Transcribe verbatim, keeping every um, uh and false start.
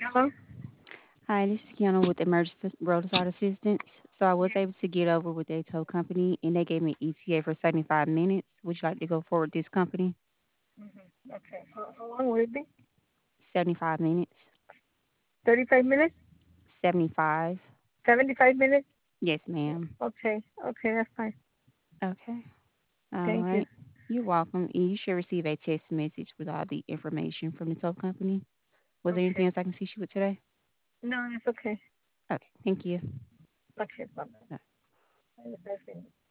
Hello? Hi, this is Kiana with Emergency Roadside Assistance. So I was able to get over with their tow company, and they gave me E T A for seventy-five minutes. Would you like to go forward with this company? Mm-hmm. Okay. How, how long will it be? seventy-five minutes. thirty-five minutes? seventy-five. seventy-five minutes? Yes, ma'am. Okay. Okay, that's fine. Okay. All Thank you. right. You're welcome. And you should receive a text message with all the information from the tow company. Was there anything Okay. else I can assist you with today? No, it's okay. Okay. Thank you. Okay, bye-bye. Bye. That's it.